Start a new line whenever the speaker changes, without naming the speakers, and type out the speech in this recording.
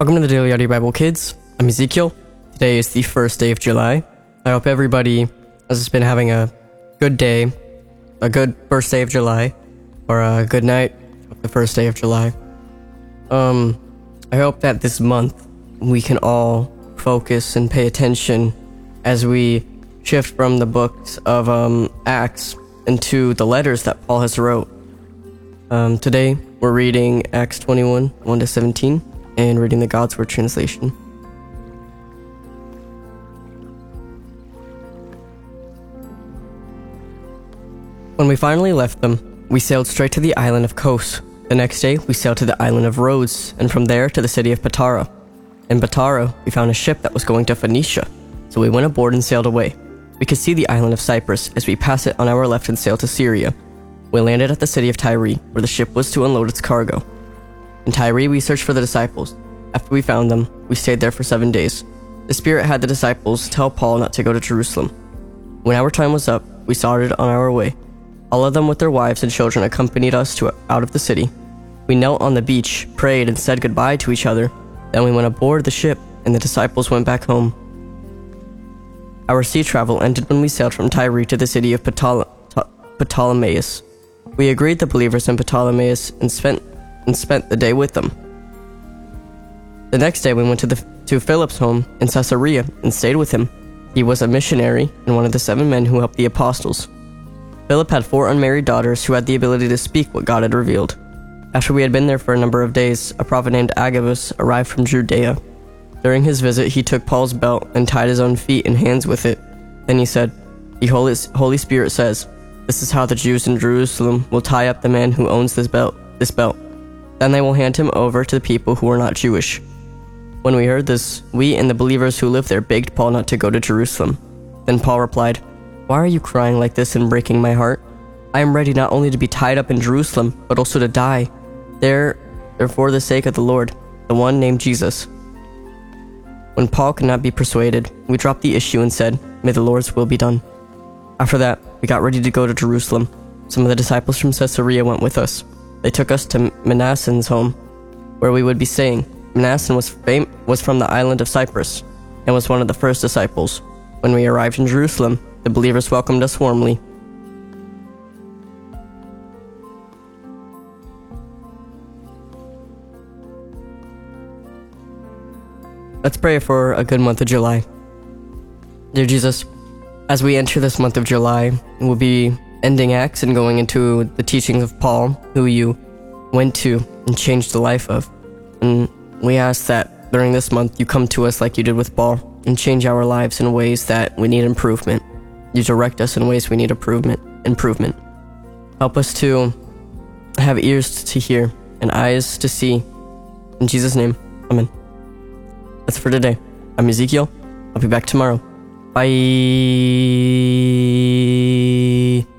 Welcome to the Daily Audio Bible Kids. I'm Ezekiel. Today is the first day of July. I hope everybody has been having a good day, a good first day of July, or a good night of the first day of July. I hope that this month we can all focus and pay attention as we shift from the books of Acts into the letters that Paul has wrote. Today we're reading Acts 21, 1-17, and reading the God's Word translation. When we finally left them, we sailed straight to the island of Kos. The next day, we sailed to the island of Rhodes, and from there to the city of Patara. In Patara, we found a ship that was going to Phoenicia, so we went aboard and sailed away. We could see the island of Cyprus as we passed it on our left and sailed to Syria. We landed at the city of Tyre, where the ship was to unload its cargo. In Tyre, we searched for the disciples. After we found them, we stayed there for 7 days. The Spirit had the disciples tell Paul not to go to Jerusalem. When our time was up, we started on our way. All of them with their wives and children accompanied us out of the city. We knelt on the beach, prayed, and said goodbye to each other. Then we went aboard the ship, and the disciples went back home. Our sea travel ended when we sailed from Tyre to the city of Ptolemais. We agreed the believers in Ptolemais and spent the day with them. The next day we went to Philip's home in Caesarea and stayed with him. He was a missionary and one of the 7 men who helped the apostles. Philip had 4 unmarried daughters who had the ability to speak what God had revealed. After we had been there for a number of days, a prophet named Agabus arrived from Judea. During his visit, he took Paul's belt and tied his own feet and hands with it. Then he said, "The Holy Spirit says, this is how the Jews in Jerusalem will tie up the man who owns this belt. Then they will hand him over to the people who are not Jewish." When we heard this, we and the believers who lived there begged Paul not to go to Jerusalem. Then Paul replied, "Why are you crying like this and breaking my heart? I am ready not only to be tied up in Jerusalem, but also to die there for the sake of the Lord, the one named Jesus." When Paul could not be persuaded, we dropped the issue and said, "May the Lord's will be done." After that, we got ready to go to Jerusalem. Some of the disciples from Caesarea went with us. They took us to Manasseh's home, where we would be staying. Manasseh was from the island of Cyprus, and was one of the first disciples. When we arrived in Jerusalem, the believers welcomed us warmly. Let's pray for a good month of July. Dear Jesus, as we enter this month of July, we'll be ending Acts and going into the teachings of Paul, who you went to and changed the life of. And we ask that during this month you come to us like you did with Paul and change our lives in ways that we need improvement. You direct us in ways we need improvement. Help us to have ears to hear and eyes to see. In Jesus' name, amen. That's for today. I'm Ezekiel. I'll be back tomorrow. Bye.